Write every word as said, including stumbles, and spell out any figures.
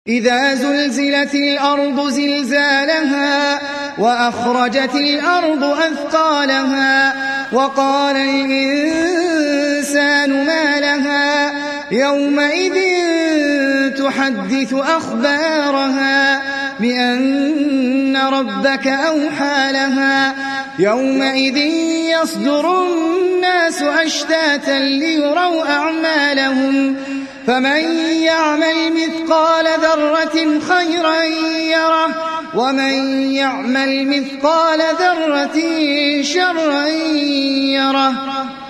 إذا زلزلت الأرض زلزالها وأخرجت الأرض أثقالها وقال الإنسان ما لها يومئذ تحدث أخبارها بأن ربك أوحى لها يومئذ يصدر الناس أشتاتا ليروا أعمالهم فمن يعمل مثقال ذرة خيرا يره ومن يعمل مثقال ذرة شرا يره.